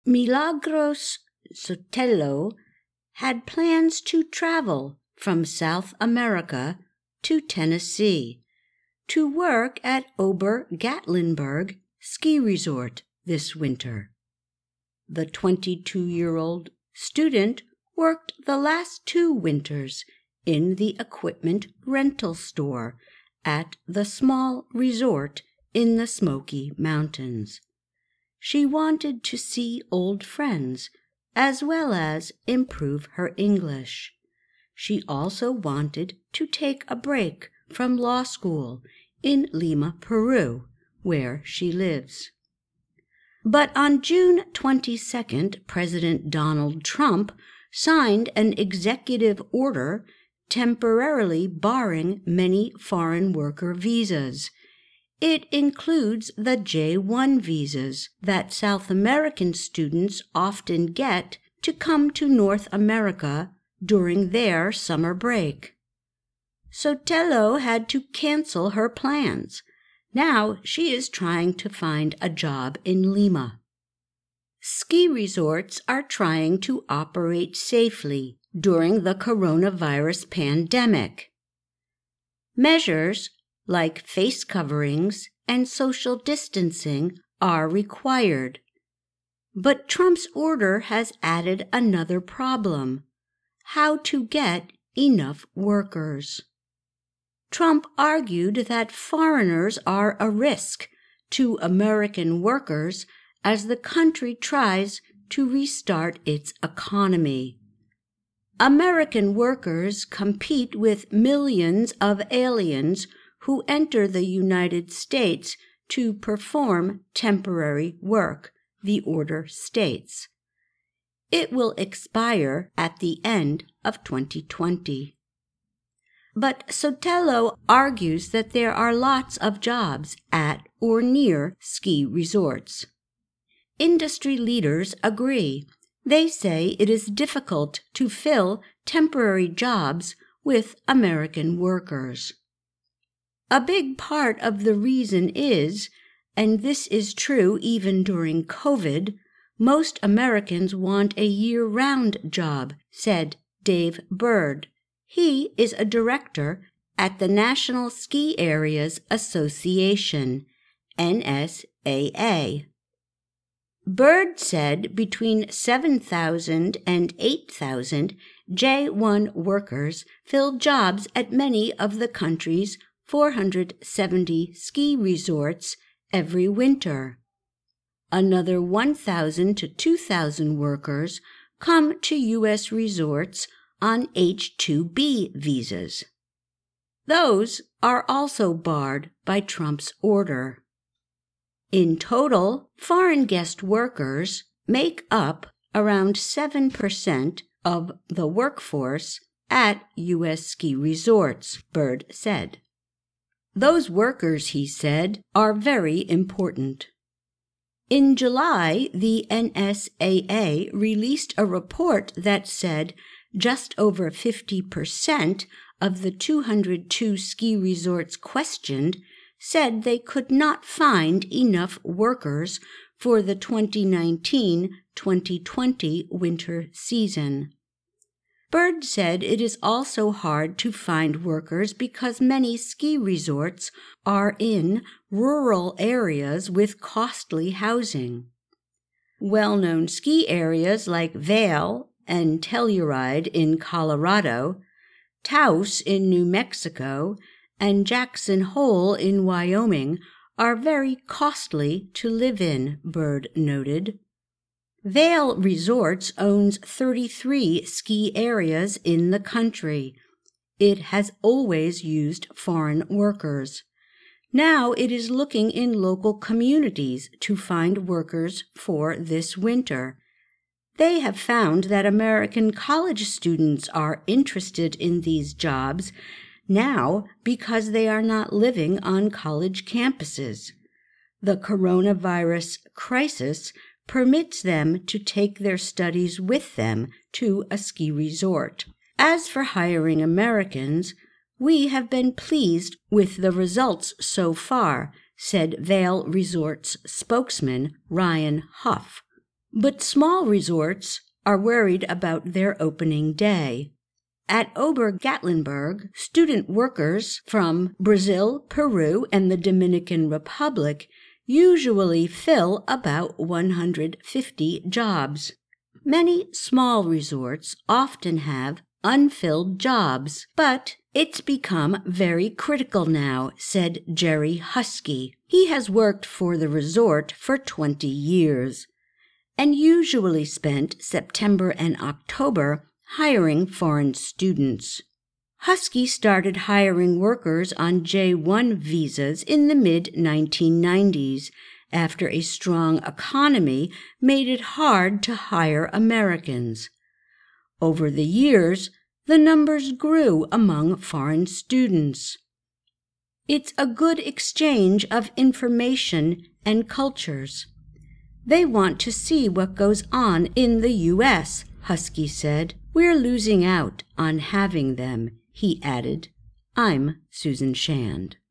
Milagros Sotelo had plans to travel from South America to Tennessee to work at Ober-Gatlinburg Ski Resort this winter. The 22-year-old student worked the last 2 winters in the equipment rental store at the small resort in the Smoky Mountains. She wanted to see old friends as well as improve her English. She also wanted to take a break from law school in Lima, Peru, where she lives. But on June 22nd, President Donald Trump signed an executive order temporarily barring many foreign worker visas. It includes the J-1 visas that South American students often get to come to North America during their summer break. Sotelo had to cancel her plans. Now she is trying to find a job in Lima. Ski resorts are trying to operate safely during the coronavirus pandemic. Measures like face coverings and social distancing are required. But Trump's order has added another problem: how to get enough workers. Trump argued that foreigners are a risk to American workers as the country tries to restart its economy. American workers compete with millions of aliens who enter the United States to perform temporary work, the order states. It will expire at the end of 2020. But Sotelo argues that there are lots of jobs at or near ski resorts. Industry leaders agree. They say it is difficult to fill temporary jobs with American workers. A big part of the reason is, and this is true even during COVID, most Americans want a year-round job, said Dave Bird. He is a director at the National Ski Areas Association, NSAA. Bird said between 7,000 and 8,000 J-1 workers fill jobs at many of the country's 470 ski resorts every winter. Another 1,000 to 2,000 workers come to U.S. resorts on H-2B visas. Those are also barred by Trump's order. In total, foreign guest workers make up around 7% of the workforce at U.S. ski resorts, Bird said. Those workers, he said, are very important. In July, the NSAA released a report that said just over 50% of the 202 ski resorts questioned said they could not find enough workers for the 2019-2020 winter season. Bird said it is also hard to find workers because many ski resorts are in rural areas with costly housing. Well-known ski areas like Vail and Telluride in Colorado, Taos in New Mexico, and Jackson Hole in Wyoming are very costly to live in, Bird noted. Vail Resorts owns 33 ski areas in the country. It has always used foreign workers. Now it is looking in local communities to find workers for this winter. They have found that American college students are interested in these jobs now because they are not living on college campuses. The coronavirus crisis permits them to take their studies with them to a ski resort. As for hiring Americans, we have been pleased with the results so far, said Vail Resorts spokesman Ryan Huff. But small resorts are worried about their opening day. At Ober-Gatlinburg, student workers from Brazil, Peru, and the Dominican Republic usually fill about 150 jobs. Many small resorts often have unfilled jobs, but it's become very critical now, said Jerry Husky. He has worked for the resort for 20 years and usually spent September and October hiring foreign students. Husky started hiring workers on J-1 visas in the mid-1990s after a strong economy made it hard to hire Americans. Over the years, the numbers grew among foreign students. It's a good exchange of information and cultures. They want to see what goes on in the U.S., Husky said. We're losing out on having them, he added. I'm Susan Shand.